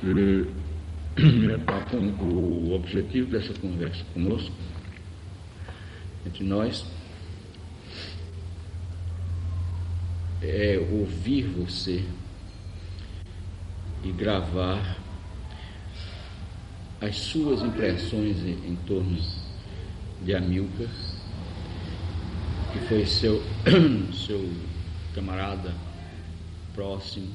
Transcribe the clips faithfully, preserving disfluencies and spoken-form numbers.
O objetivo dessa conversa conosco, entre nós, é ouvir você e gravar as suas impressões em, em torno de Amílcar, que foi seu, seu camarada próximo.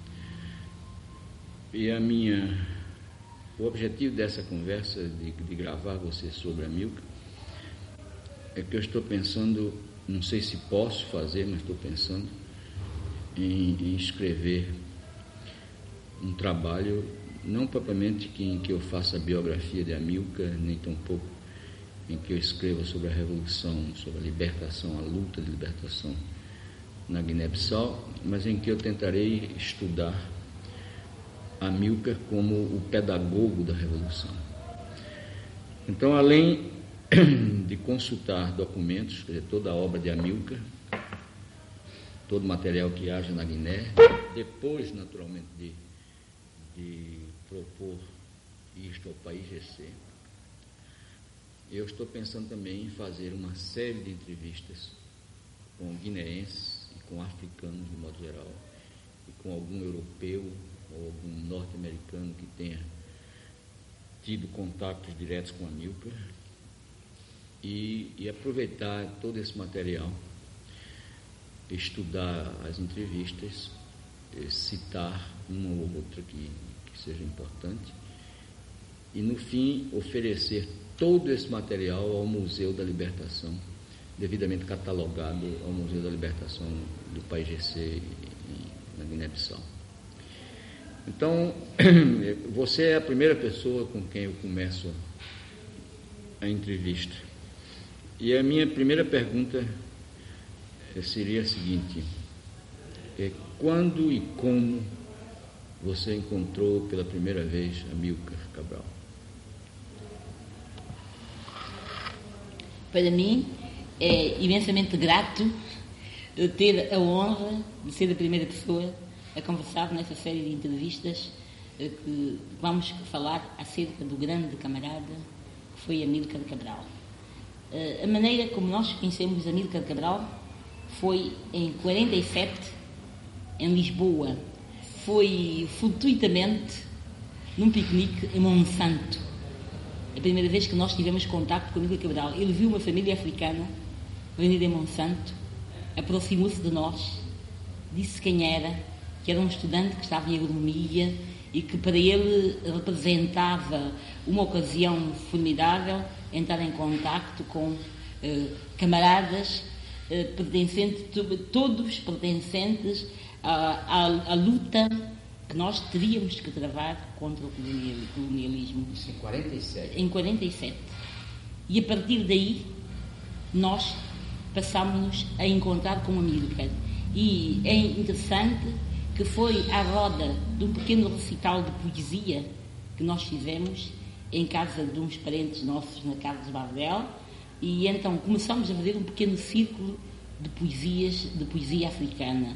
E a minha, o objetivo dessa conversa, de, de gravar você sobre Amílcar, é que eu estou pensando, não sei se posso fazer, mas estou pensando em, em escrever um trabalho, não propriamente que, em que eu faça a biografia de Amílcar, nem tampouco em que eu escreva sobre a revolução, sobre a libertação, a luta de libertação na Guiné-Bissau, mas em que eu tentarei estudar Amílcar como o pedagogo da revolução. Então, além de consultar documentos, quer dizer, toda a obra de Amílcar, todo o material que haja na Guiné, depois, naturalmente, de, de propor isto ao país G C, eu estou pensando também em fazer uma série de entrevistas com guineenses e com africanos, de modo geral, e com algum europeu ou algum norte-americano que tenha tido contatos diretos com Amílcar, e, e aproveitar todo esse material, estudar as entrevistas, citar uma ou outra que, que seja importante, e no fim oferecer todo esse material ao Museu da Libertação, devidamente catalogado ao Museu da Libertação do país G C na Guiné-Bissau. Então, você é a primeira pessoa com quem eu começo a entrevista. E a minha primeira pergunta seria a seguinte: é, quando e como você encontrou pela primeira vez Amílcar Cabral? Para mim é imensamente grato ter a honra de ser a primeira pessoa a conversar nessa série de entrevistas que vamos falar acerca do grande camarada que foi Amílcar Cabral. A maneira como nós conhecemos Amílcar Cabral foi em quarenta e sete, em Lisboa. Foi fortuitamente num piquenique em Monsanto. A primeira vez que nós tivemos contacto com Amílcar Cabral. Ele viu uma família africana reunida em Monsanto, aproximou-se de nós, disse quem era, que era um estudante que estava em agronomia e que para ele representava uma ocasião formidável entrar em contacto com eh, camaradas eh, pertencentes, todos pertencentes à, à, à luta que nós teríamos que travar contra o colonialismo. Isso em quarenta e sete? Em quarenta e sete. E a partir daí, nós passámos-nos a encontrar com Amílcar. E é interessante que foi à roda de um pequeno recital de poesia que nós fizemos em casa de uns parentes nossos na Carlos Bardel, e então começámos a fazer um pequeno círculo de poesias, de poesia africana.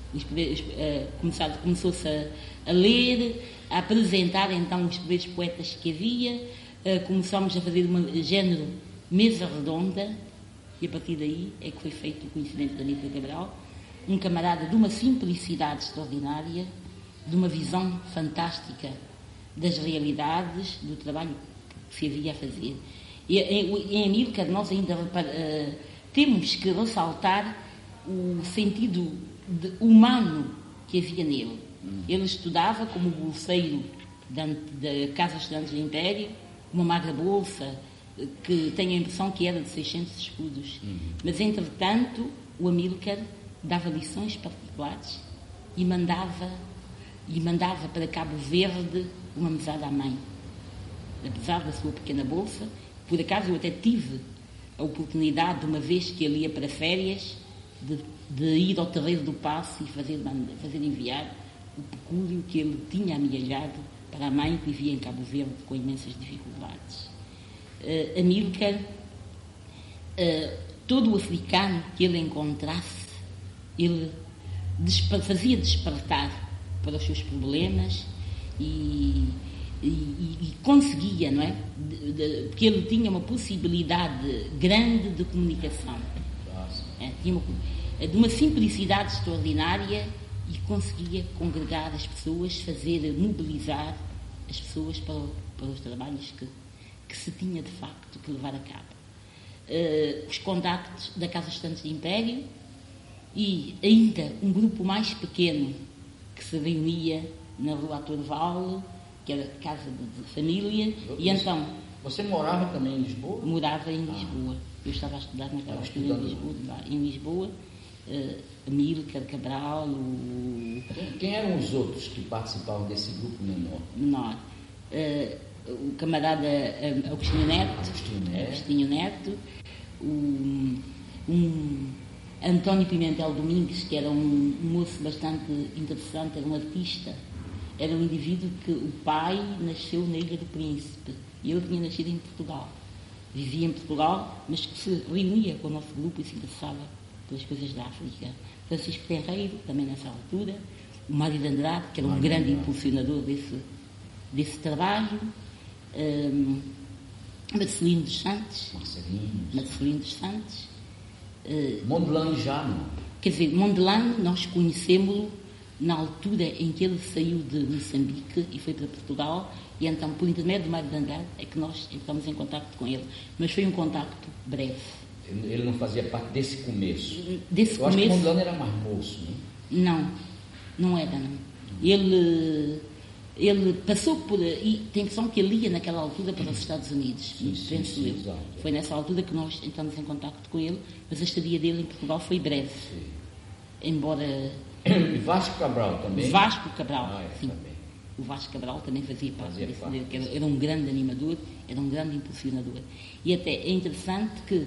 Começou-se a, a ler, a apresentar então os primeiros poetas que havia, começámos a fazer um género mesa redonda, e a partir daí é que foi feito o conhecimento de Amílcar Cabral, um camarada de uma simplicidade extraordinária, de uma visão fantástica das realidades, do trabalho que se havia a fazer. E em Amílcar nós ainda uh, temos que ressaltar o sentido de, humano que havia nele. Ele estudava como bolseiro da, da Casa de Estudantes do Império, uma magra bolsa, que tenho a impressão que era de seiscentos escudos. Uhum. Mas, entretanto, o Amílcar dava lições particulares e mandava, e mandava para Cabo Verde uma mesada à mãe. Apesar da sua pequena bolsa, por acaso eu até tive a oportunidade, uma vez que ele ia para férias, de, de ir ao Terreiro do Paço e fazer, fazer enviar o pecúlio que ele tinha amealhado para a mãe que vivia em Cabo Verde com imensas dificuldades. Uh, Amílcar, uh, todo o africano que ele encontrasse, ele desper- fazia despertar para os seus problemas e, e, e conseguia, não é? De, de, porque ele tinha uma possibilidade grande de comunicação. É, tinha uma, de uma simplicidade extraordinária e conseguia congregar as pessoas, fazer, mobilizar as pessoas para, para os trabalhos que, que se tinha de facto que levar a cabo. Uh, os contactos da Casa Estantes de Império e ainda um grupo mais pequeno que se reunia na Rua Torval, que era casa de, de família. Você, e então você morava também em Lisboa? Morava em Lisboa. Ah. Eu estava a estudar naquela altura em Lisboa. Em Lisboa, uh, Amílcar Cabral. O... Quem, quem eram os outros que participavam desse grupo menor? Menor. Uh, o camarada uh, Agostinho Neto. Agostinho Neto. Agostinho Neto. Um, um António Pimentel Domingues, que era um, um moço bastante interessante, era um artista. Era um indivíduo que o pai nasceu na Ilha do Príncipe e ele tinha nascido em Portugal. Vivia em Portugal, mas que se reunia com o nosso grupo e se interessava pelas coisas da África. Francisco Tenreiro, também nessa altura. O Mário de Andrade, que era um Mário grande Andrade. impulsionador desse, desse trabalho. Um, Marcelino dos Santos. Marcelino. Marcelino dos Santos. Uh, Mondlane já não. Quer dizer, Mondlane nós conhecemos-lo na altura em que ele saiu de Moçambique e foi para Portugal, e então, por intermédio de Mário de Andrade, é que nós entramos em contacto com ele. Mas foi um contacto breve. Ele não fazia parte desse começo? Desse Eu começo... acho que Mondlane era mais moço, não? Não, não era, não. Ele, ele passou por... E tem a impressão que ele ia naquela altura para os Estados Unidos. Sim, sim, sim, exato. Foi nessa altura que nós entramos em contacto com ele, mas a estadia dele em Portugal foi breve. Sim. Embora... E Vasco Cabral também? Vasco Cabral, ah, é, sim. Também. O Vasco Cabral também fazia parte fazia desse parte. dele, que era, era um grande animador, era um grande impulsionador. E até é interessante que,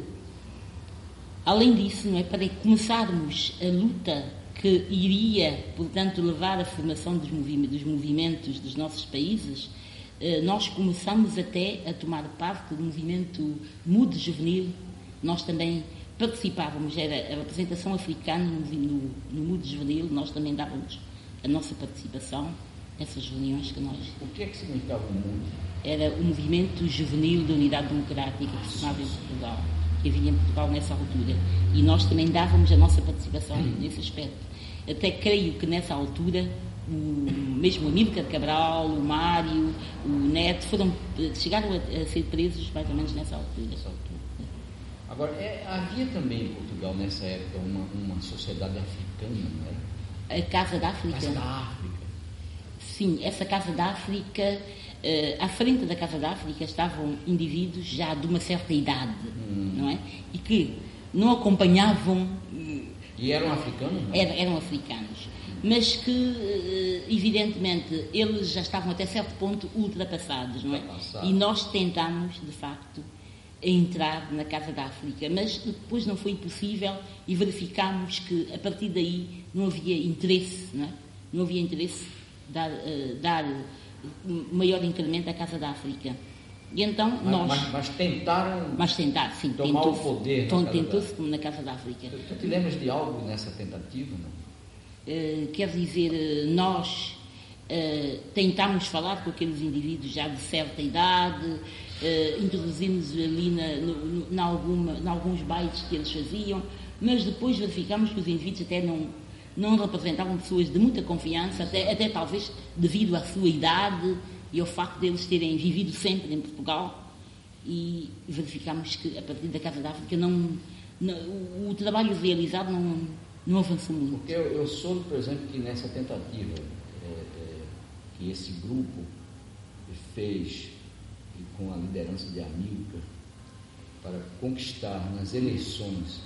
além disso, não é, para começarmos a luta que iria, portanto, levar à formação dos movimentos, dos, movimentos dos nossos países, eh, nós começamos até a tomar parte do movimento Mude Juvenil. Nós também participávamos, era a representação africana no, no, no Mude Juvenil, nós também dávamos a nossa participação nessas reuniões que nós... O que é que significava o Mude? Era o movimento juvenil da Unidade Democrática que se chamava em Portugal, que havia em Portugal nessa altura, e nós também dávamos a nossa participação hum. nesse aspecto. Até creio que nessa altura o, mesmo o Amílcar Cabral, o Mário, o Neto, foram, chegaram a, a ser presos mais ou menos nessa altura. Nessa altura. Agora, é, havia também em Portugal, nessa época, uma, uma sociedade africana, não era? A Casa da África. Casa da África. Sim, essa Casa da África, eh, à frente da Casa da África estavam indivíduos já de uma certa idade, hum. não é? E que não acompanhavam... E eram africanos? Não? Eram, eram africanos. Mas que, evidentemente, eles já estavam até certo ponto ultrapassados, não é? Passado. E nós tentámos, de facto, entrar na Casa da África, mas depois não foi possível e verificámos que, a partir daí, não havia interesse, não é? Não havia interesse dar, uh, dar maior incremento à Casa da África. E então mas, nós... Mas, mas tentaram mas tentar, sim, tomar tentou, o poder então, na Casa tentou-se da... como na Casa da África. Tu, tu te lembras de algo nessa tentativa, não? Uh, quer dizer, nós uh, tentámos falar com aqueles indivíduos já de certa idade, uh, introduzimos ali na, no, na alguma, na alguns bailes que eles faziam, mas depois verificámos que os indivíduos até não, não representavam pessoas de muita confiança, até, até talvez devido à sua idade e ao facto de eles terem vivido sempre em Portugal, e verificámos que a partir da Casa da África não, não, o, o trabalho realizado não, não avançou muito. Porque eu, eu soube, por exemplo, que nessa tentativa é, é, que esse grupo fez com a liderança de Amílcar para conquistar nas eleições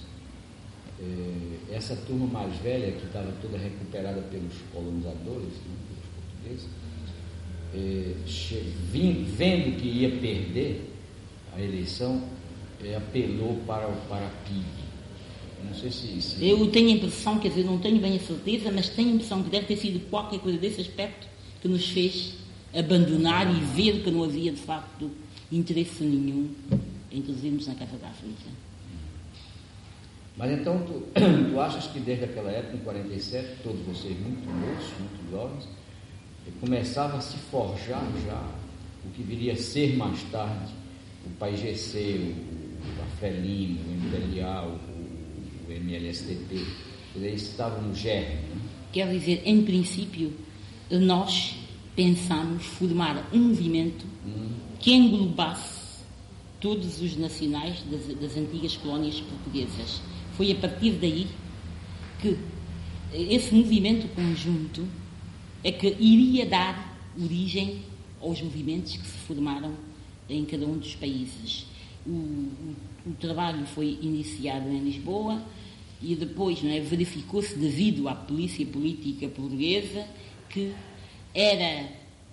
é, essa turma mais velha, que estava toda recuperada pelos colonizadores, né, pelos portugueses, é, vendo que ia perder a eleição, é, apelou para, para a P I B. Não sei se, se... Eu tenho a impressão, quer dizer, não tenho bem a certeza, mas tenho a impressão que deve ter sido qualquer coisa desse aspecto que nos fez abandonar e ver que não havia, de facto, interesse nenhum em introduzirmos na Casa da África. Mas então, tu, tu achas que desde aquela época, em quarenta e sete, todos vocês muito moços, muito jovens, começava a se forjar já o que viria a ser mais tarde o P A I G C, o, a Frelimo, o Imperial, o, o M L S T P. Eles estavam no germe. Né? Quer dizer, em princípio, nós pensamos formar um movimento hum. que englobasse todos os nacionais das, das antigas colónias portuguesas. Foi a partir daí que esse movimento conjunto é que iria dar origem aos movimentos que se formaram em cada um dos países. O, o, o trabalho foi iniciado em Lisboa e depois, não é, verificou-se, devido à polícia política portuguesa, que era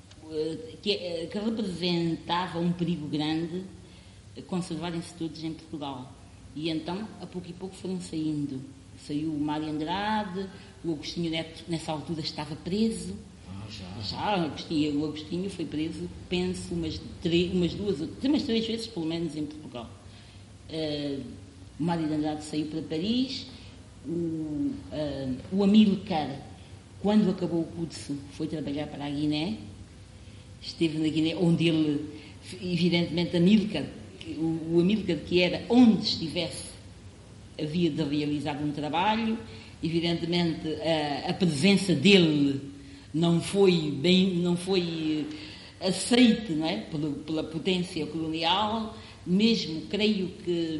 que, que representava um perigo grande conservarem-se todos em Portugal. E então, a pouco e pouco foram saindo. Saiu o Mário Andrade, o Agostinho Neto, nessa altura, estava preso. Ah, já. Já, o Agostinho, o Agostinho foi preso, penso, umas, três, umas duas, umas três vezes, pelo menos, em Portugal. Uh, o Mário Andrade saiu para Paris. O, uh, o Amílcar, quando acabou o curso, foi trabalhar para a Guiné. Esteve na Guiné, onde ele, evidentemente, Amílcar, o, o Amílcar, que era onde estivesse, havia de realizar um trabalho. Evidentemente, a, a presença dele não foi bem, não foi aceite, não é, pela, pela potência colonial. Mesmo, creio que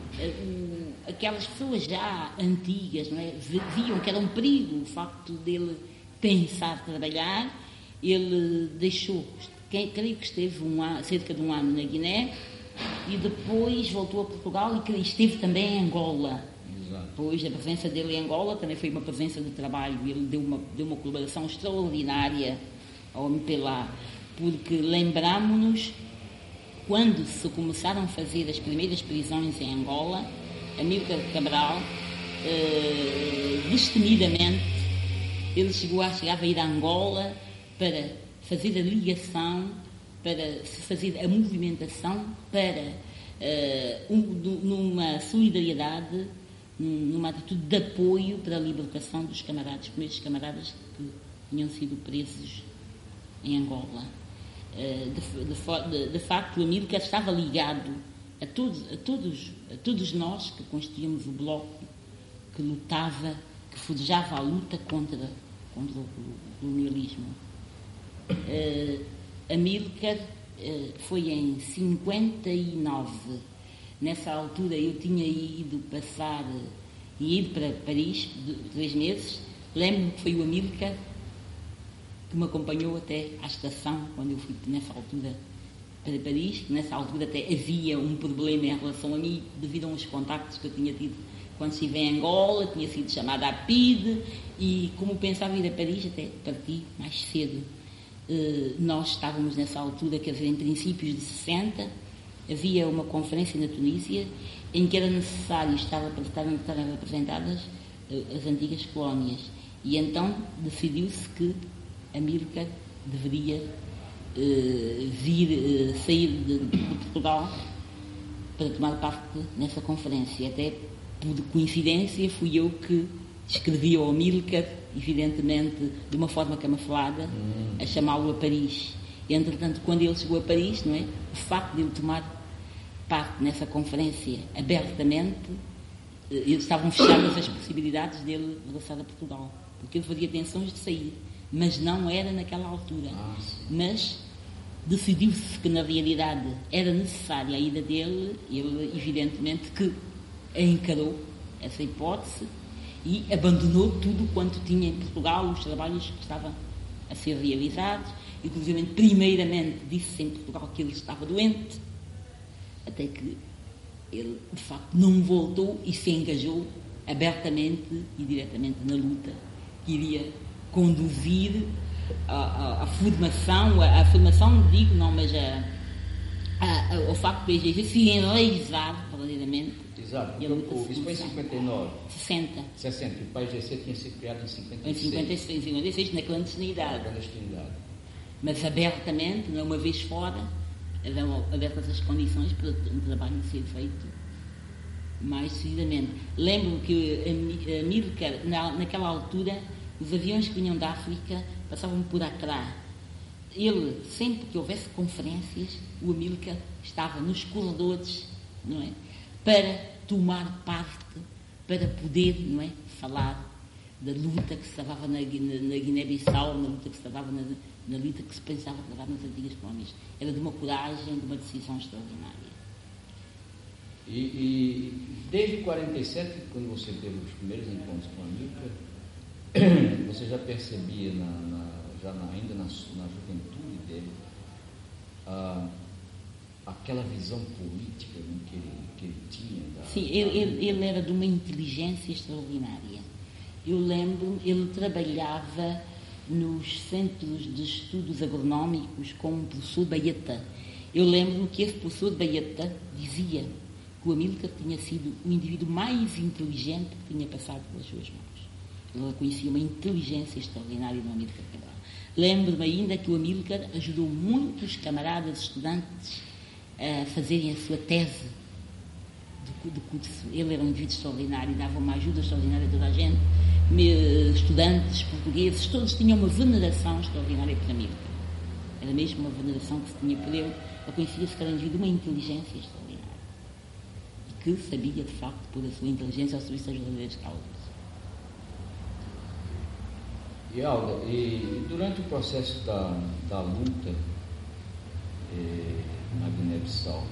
uh, aquelas pessoas já antigas, não é, viam que era um perigo o facto dele pensar trabalhar. Ele deixou, creio que esteve um ano, cerca de um ano na Guiné, e depois voltou a Portugal e esteve também em Angola. Exato. Pois a presença dele em Angola também foi uma presença de trabalho. Ele deu uma, deu uma colaboração extraordinária ao M P L A, porque lembramo-nos, quando se começaram a fazer as primeiras prisões em Angola, Amílcar Cabral, eh, destemidamente, ele chegou a, chegava a ir a Angola para fazer a ligação, para se fazer a movimentação para uh, um, numa solidariedade, numa atitude de apoio para a libertação dos camaradas, primeiros camaradas que tinham sido presos em Angola. Uh, de, de, de, de facto, o Amílcar estava ligado a todos, a, todos, a todos nós que constituíamos o bloco que lutava, que forjava a luta contra, contra o colonialismo. Uh, Amílcar uh, foi em cinquenta e nove. Nessa altura eu tinha ido passar e ido para Paris de, três meses. Lembro-me que foi o Amílcar que me acompanhou até à estação quando eu fui nessa altura para Paris. Nessa altura até havia um problema em relação a mim devido a uns contactos que eu tinha tido quando estive em Angola. Tinha sido chamada à P I D e, como pensava ir a Paris, até parti mais cedo. Uh, nós estávamos nessa altura, quer dizer, em princípios de sessenta, havia uma conferência na Tunísia em que era necessário estar, estarem, estarem representadas uh, as antigas colónias, e então decidiu-se que Amílcar deveria uh, vir, uh, sair de, de Portugal para tomar parte nessa conferência. Até por coincidência fui eu que escrevi ao Amílcar, evidentemente de uma forma camuflada, hum. a chamá-lo a Paris. E, entretanto, quando ele chegou a Paris, não é, o facto de ele tomar parte nessa conferência abertamente, eles estavam fechadas as possibilidades dele regressar a Portugal, porque ele fazia tensões de sair, mas não era naquela altura. Ah, mas decidiu-se que na realidade era necessária a ida dele. Ele evidentemente que encarou essa hipótese e abandonou tudo quanto tinha em Portugal, os trabalhos que estavam a ser realizados. Inclusive, primeiramente, disse em Portugal que ele estava doente, até que ele, de facto, não voltou e se engajou abertamente e diretamente na luta que iria conduzir a, a, a formação, a, a formação, digo, não, mas a, a, a, o facto de ele se enraizar verdadeiramente. Exato, o, isso foi em cinquenta e nove. sessenta. sessenta, o P A I G C tinha sido criado em cinquenta e seis. Em cinquenta e seis, cinquenta e seis, na clandestinidade. Na clandestinidade. Mas abertamente, não uma vez fora, eram abertas as condições para um trabalho ser feito mais decididamente. Lembro que Amílcar, na, naquela altura, os aviões que vinham da África passavam por Accra ele, sempre que houvesse conferências, o Amílcar estava nos corredores, não é? Para tomar parte, para poder, não é? Falar da luta que se travava na, na, na Guiné-Bissau, na luta que se travava na, na luta que se pensava travar nas antigas colónias. Era de uma coragem, de uma decisão extraordinária. E, e desde quarenta e sete, quando você teve os primeiros encontros com a Amílcar, você já percebia, na, na, já na, ainda na, na juventude dele, a, aquela visão política, né, que, ele, que ele tinha? Da, Sim, ele, ele, ele era de uma inteligência extraordinária. Eu lembro, ele trabalhava nos centros de estudos agronómicos com o professor Baeta. Eu lembro que esse professor Baeta dizia que o Amílcar tinha sido o indivíduo mais inteligente que tinha passado pelas suas mãos. Ele reconhecia uma inteligência extraordinária no Amílcar Cabral. Lembro-me ainda que o Amílcar ajudou muitos camaradas estudantes a fazerem a sua tese de, de curso. Ele era um indivíduo extraordinário, dava uma ajuda extraordinária a toda a gente. Estudantes portugueses, todos tinham uma veneração extraordinária por Amílcar. Era mesmo uma veneração que se tinha por ele. Reconhecia-se que era um indivíduo de uma inteligência extraordinária e que sabia, de facto, pôr a sua inteligência ao serviço das verdadeiras causas. E Alda, e durante o processo da, da luta eh, na Guiné-Bissau,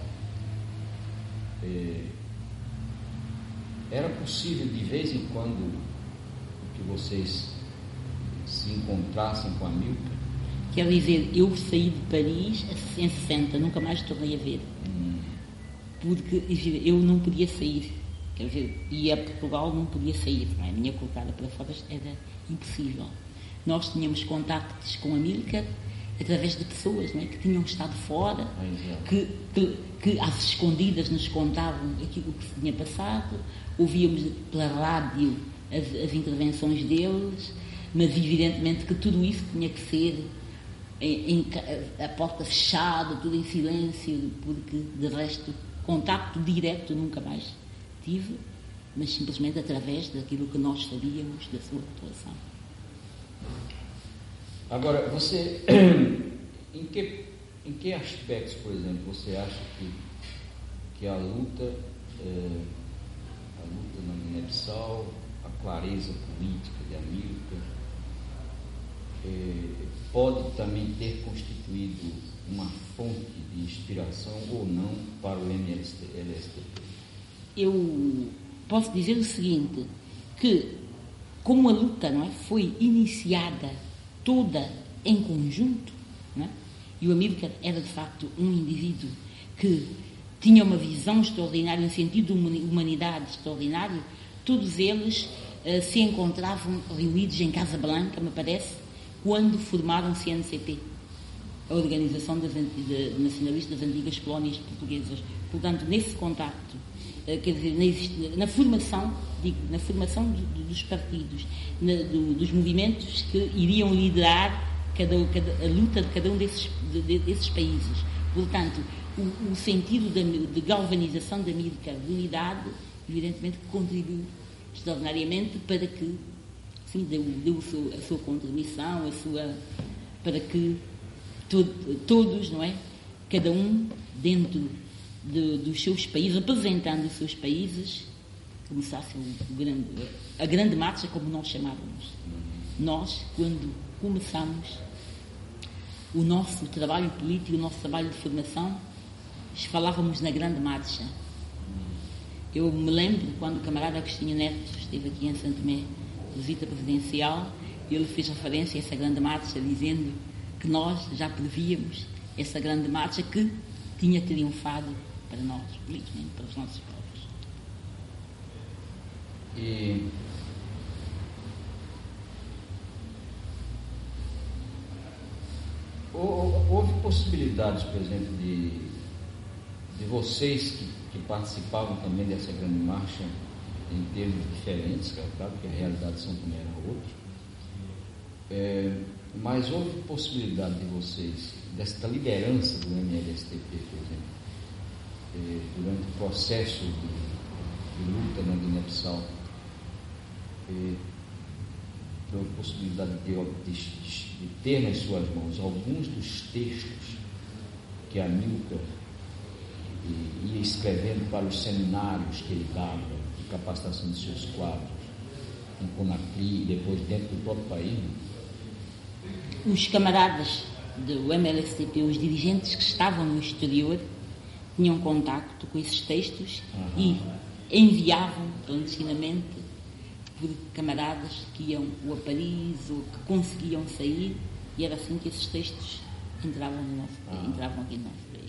eh, era possível de vez em quando que vocês se encontrassem com a Amílcar? Quer dizer, eu saí de Paris em sessenta, nunca mais tornei a ver. Hum. Porque eu não podia sair. Quer dizer, ia a Portugal, não podia sair. Não é? A minha colocada para fora era impossível. Nós tínhamos contactos com a Amílcar através de pessoas, não é? Que tinham estado fora, ah, que, que, que às escondidas nos contavam aquilo que se tinha passado, ouvíamos pela rádio as, as intervenções deles, mas evidentemente que tudo isso tinha que ser em, em, a porta fechada, tudo em silêncio, porque de resto contacto direto nunca mais tive, mas simplesmente através daquilo que nós sabíamos da sua atuação. Agora, você, em que, em que aspectos, por exemplo, você acha que, que a luta, eh, a luta na Guiné-Bissau, a clareza política de Amílcar, eh, pode também ter constituído uma fonte de inspiração ou não para o M L S T P? Eu posso dizer o seguinte, que como a luta, não é, foi iniciada toda em conjunto, não é? E o Amílcar era de facto um indivíduo que tinha uma visão extraordinária, um sentido de humanidade extraordinário. Todos eles uh, se encontravam reunidos em Casablanca, me parece, quando formaram o C N C P, a Organização das, de, Nacionalista das Antigas Colónias Portuguesas. Portanto, nesse contacto, uh, quer dizer, na, na formação, digo, na formação do, do, dos partidos, na, do, dos movimentos que iriam liderar cada, cada, a luta de cada um desses, de, desses países. Portanto, o, o sentido de, de galvanização da Amílcar, de unidade, evidentemente contribuiu extraordinariamente para que, sim, deu, deu a, sua, a sua contribuição, a sua, para que to, todos, não é, cada um dentro de, dos seus países, representando os seus países, começasse o grande, a grande marcha, como nós chamávamos. Nós, quando começamos o nosso trabalho político, o nosso trabalho de formação, falávamos na grande marcha. Eu me lembro quando o camarada Agostinho Neto esteve aqui em Santo Tomé, visita presidencial, ele fez referência a essa grande marcha, dizendo que nós já prevíamos essa grande marcha que tinha triunfado para nós, politicamente, para os nossos povos. E houve possibilidades, por exemplo, de, de vocês que, que participavam também dessa grande marcha em termos diferentes, claro, porque a realidade de São Tomé era outra, é, mas houve possibilidade de vocês, desta liderança do M L S T P, por exemplo, é, durante o processo de, de luta na Guiné-Bissau, é, deu a possibilidade de, de, de ter nas suas mãos alguns dos textos que Amílcar ia escrevendo para os seminários que ele dava, de capacitação de seus quadros, em Conakry e depois dentro do próprio país. Os camaradas do M L S T P, os dirigentes que estavam no exterior, tinham contacto com esses textos uhum. e enviavam clandestinamente por camaradas que iam ou a Paris ou que conseguiam sair, e era assim que esses textos entravam, no nosso, uhum. entravam aqui no nosso país.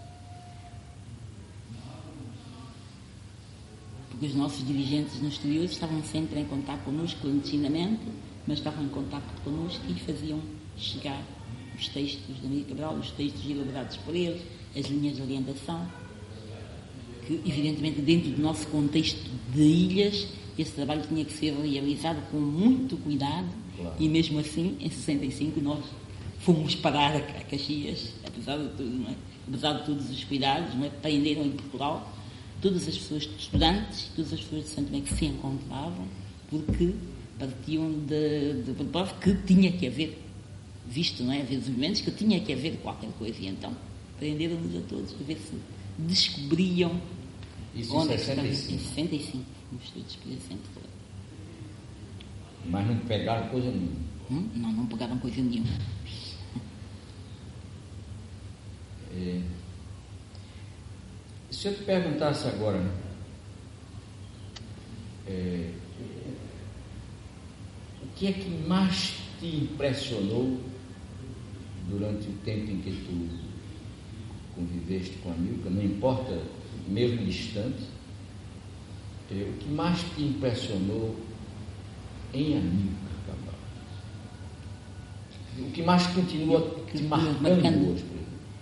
Porque os nossos dirigentes no exterior estavam sempre em contacto connosco clandestinamente, mas estavam em contacto connosco e faziam chegar os textos da Amílcar Cabral, os textos elaborados por eles, as linhas de orientação, que evidentemente dentro do nosso contexto de ilhas, esse trabalho tinha que ser realizado com muito cuidado, claro. E mesmo assim, em sessenta e cinco, nós fomos parar a Caxias, apesar de tudo, não é? Apesar de todos os cuidados, não é? Prenderam em Portugal todas as pessoas, estudantes, todas as pessoas de Santo Tomé que se encontravam, porque partiam de, de, de prova que tinha que haver, visto, não é? Haver documentos, que tinha que haver qualquer coisa, e então prenderam-nos a todos, a ver se descobriam. Isso em sessenta e cinco? Em sessenta e cinco, nos estudos de centro. Mas não pegaram coisa nenhuma? Hum? Não, não pegaram coisa nenhuma. É, se eu te perguntasse agora, né, é, o que é que mais te impressionou durante o tempo em que tu conviveste com a Amílcar, não importa, mesmo distante, é, o que mais te impressionou em Amílcar Cabral? O que mais continua te marcando hoje?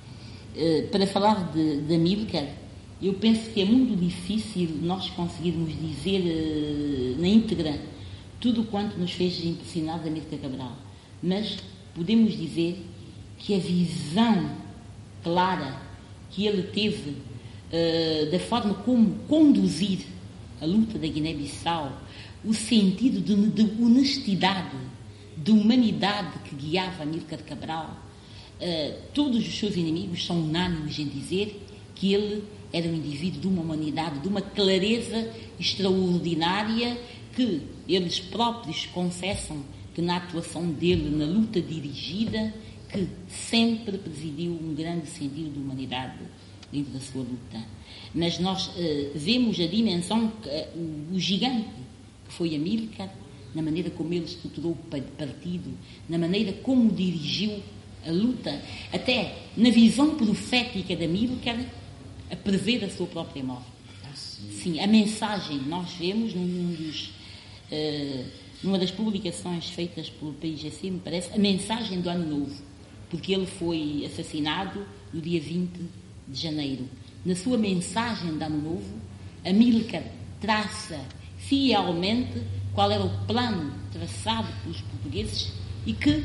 Uh, para falar de, de Amílcar, eu penso que é muito difícil nós conseguirmos dizer uh, na íntegra tudo quanto nos fez impressionar de Amílcar Cabral, mas podemos dizer que a visão clara que ele teve uh, da forma como conduzir a luta da Guiné-Bissau, o sentido de, de honestidade, de humanidade que guiava Amílcar Cabral, uh, todos os seus inimigos são unânimes em dizer que ele era um indivíduo de uma humanidade, de uma clareza extraordinária, que eles próprios confessam que na atuação dele, na luta dirigida, que sempre presidiu um grande sentido de humanidade dentro da sua luta. Mas nós uh, vemos a dimensão, uh, o, o gigante que foi Amílcar, na maneira como ele estruturou o partido, na maneira como dirigiu a luta, até na visão profética de Amílcar, a prever a sua própria morte. Ah, sim. sim, a mensagem, nós vemos num dos, uh, numa das publicações feitas pelo P I G C, me parece, a mensagem do Ano Novo, porque ele foi assassinado no dia vinte de janeiro. Na sua mensagem de Ano Novo, Amílcar traça fielmente qual era o plano traçado pelos portugueses e que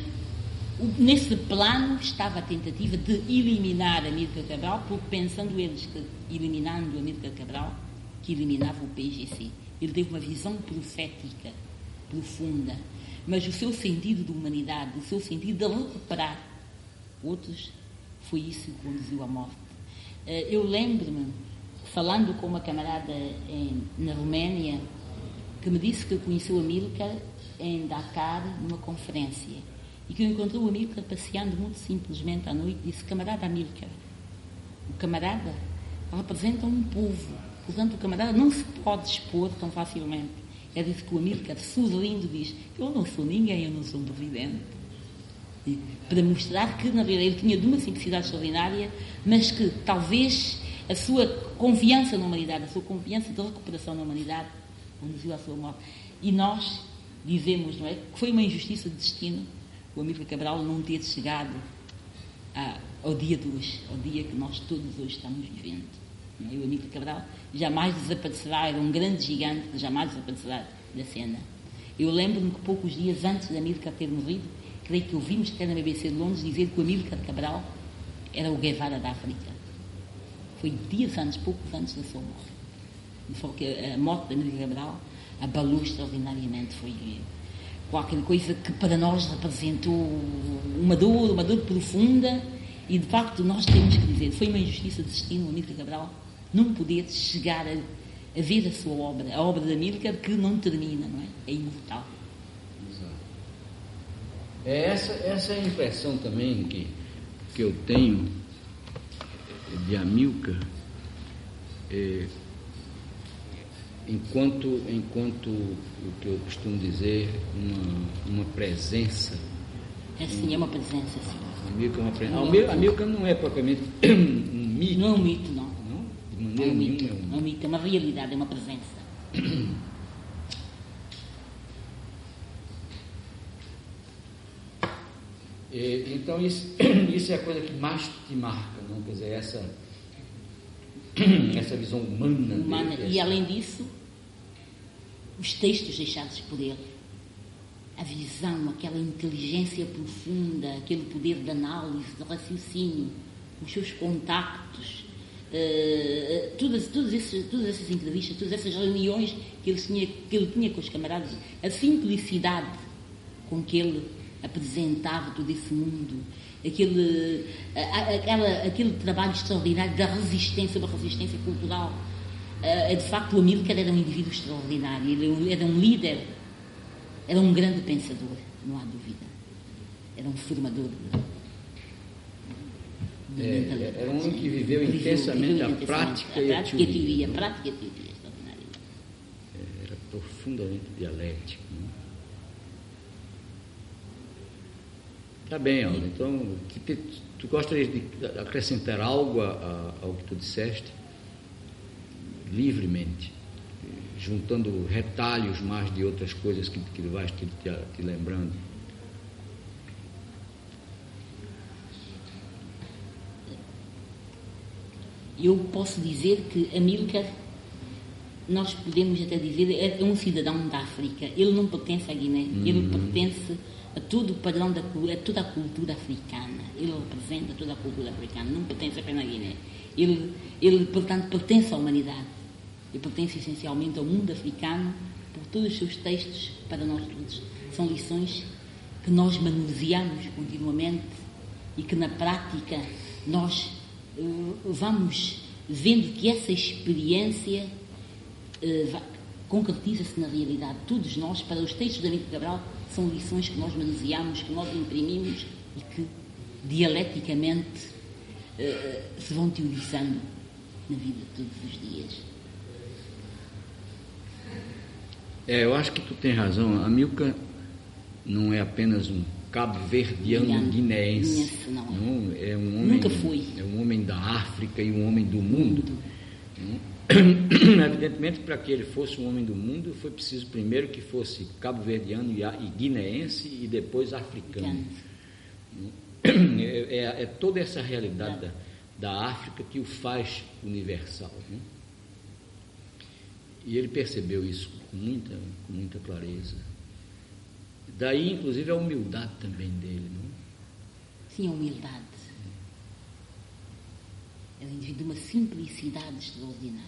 nesse plano estava a tentativa de eliminar Amílcar Cabral, porque pensando eles que, eliminando Amílcar Cabral, que eliminava o P I G C. Ele teve uma visão profética profunda, mas o seu sentido de humanidade, o seu sentido de recuperar outros, foi isso que conduziu à morte. Eu lembro-me, falando com uma camarada em, na Roménia, que me disse que conheceu Amílcar em Dakar, numa conferência, e que eu encontrou o Amílcar passeando muito simplesmente à noite, e disse: camarada Amílcar, o camarada representa um povo, portanto o camarada não se pode expor tão facilmente. Ele disse que o Amílcar, sorrindo, diz: eu não sou ninguém, eu não sou um presidente. E, para mostrar que, na verdade, ele tinha de uma simplicidade extraordinária, mas que talvez a sua confiança na humanidade, a sua confiança de recuperação na humanidade, conduziu à sua morte. E nós dizemos, não é, que foi uma injustiça de destino o Amílcar Cabral não ter chegado a, ao dia de hoje, ao dia que nós todos hoje estamos vivendo. Não é? O Amílcar Cabral jamais desaparecerá, era um grande gigante que jamais desaparecerá da cena. Eu lembro-me que poucos dias antes de Amílcar ter morrido, creio que ouvimos até na B B C de Londres dizer que o Amílcar Cabral era o Guevara da África. Foi dias antes, poucos antes da sua morte. E foi que a morte de Amílcar Cabral abalou extraordinariamente, foi qualquer coisa que para nós representou uma dor, uma dor profunda, e de facto nós temos que dizer, foi uma injustiça de destino, Amílcar Cabral, não poder chegar a, a ver a sua obra, a obra de Amílcar, que não termina, não é? É imortal. Exato. É essa, essa é a impressão também que, que eu tenho de Amílcar, é, enquanto, enquanto o que eu costumo dizer, uma, uma presença. É sim, um, é uma presença, sim. Amílcar é uma presença. Amílcar não é propriamente um mito. Não é um mito, não. Não? De maneira é um nenhuma. Mito, é um é um mito, é uma realidade, é uma presença. E, então, isso, isso é a coisa que mais te marca, não? Quer dizer, essa, essa visão humana. humana. Dele, e, além disso, os textos deixados por ele. A visão, aquela inteligência profunda, aquele poder de análise, de raciocínio, os seus contactos, uh, todas, todas, esses, todas essas entrevistas, todas essas reuniões que ele, tinha, que ele tinha com os camaradas, a simplicidade com que ele apresentava todo esse mundo, aquele, aquela, aquele trabalho extraordinário da resistência, uma resistência cultural. Uh, de facto, o Amílcar era um indivíduo extraordinário, ele era um líder. Era um grande pensador, não há dúvida. Era um formador de, de é, mentalidade. Era um homem que viveu, viveu intensamente viveu a intensamente prática, a prática e a teoria. A prática e a teoria, extraordinária. Era profundamente dialético. Né? Tá bem, Aldo. Então, tu, tu gostaria de acrescentar algo a, a, ao que tu disseste? Livremente. Juntando retalhos mais de outras coisas que, que vais te, te, te lembrando. Eu posso dizer que Amílcar, nós podemos até dizer, é um cidadão da África. Ele não pertence à Guiné, uhum. Ele pertence a todo o padrão, da, a toda a cultura africana. Ele representa toda a cultura africana, não pertence apenas à Guiné. Ele, ele portanto, pertence à humanidade. E pertence essencialmente ao mundo africano, por todos os seus textos, para nós todos. São lições que nós manuseamos continuamente e que na prática nós uh, vamos vendo que essa experiência uh, concretiza-se na realidade. Todos nós, para os textos de Amílcar Cabral, são lições que nós manuseamos, que nós imprimimos e que dialeticamente uh, se vão teorizando na vida de todos os dias. É, eu acho que tu tem razão. Amílcar não é apenas um cabo-verdiano guineense. Não, não, é um homem. Nunca foi. É um homem da África e um homem do mundo. mundo. Evidentemente, para que ele fosse um homem do mundo, foi preciso primeiro que fosse cabo-verdiano e guineense e depois africano. É, é, é toda essa realidade da, da África que o faz universal. Né? E ele percebeu isso com muita, com muita clareza. Daí, inclusive, a humildade também dele, não? Sim, a humildade. É um indivíduo de uma simplicidade extraordinária.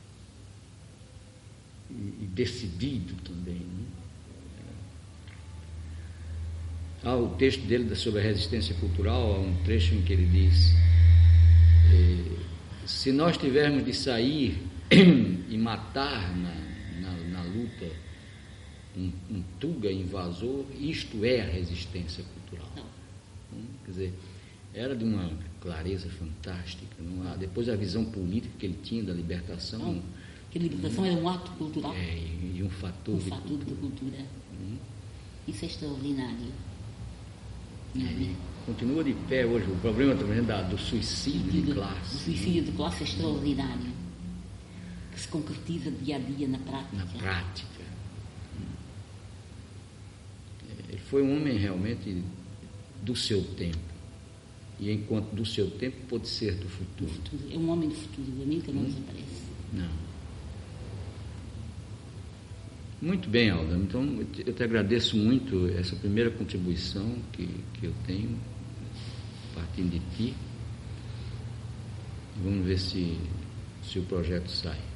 E, e decidido também, não? Há o texto dele sobre a resistência cultural, há um trecho em que ele diz: eh, se nós tivermos de sair e matar na, na, na luta um, um tuga invasor, isto é a resistência cultural. Hum, quer dizer, era de uma clareza fantástica. Não há, depois a visão política que ele tinha da libertação. Não, que a libertação hum, era um ato cultural. É, e, e um fator, um de, fator cultura. de cultura. Hum. Isso é extraordinário. É, continua de pé hoje o problema também da, do suicídio de, de classe. O suicídio de classe é extraordinário, que se concretiza dia a dia na prática. Na prática. Ele foi um homem realmente do seu tempo. E enquanto do seu tempo, pode ser do futuro. futuro. É um homem do futuro. O Amílcar não hum? desaparece. Não. Muito bem, Alda. Então, eu te agradeço muito essa primeira contribuição que, que eu tenho, partindo de ti. Vamos ver se, se o projeto sai.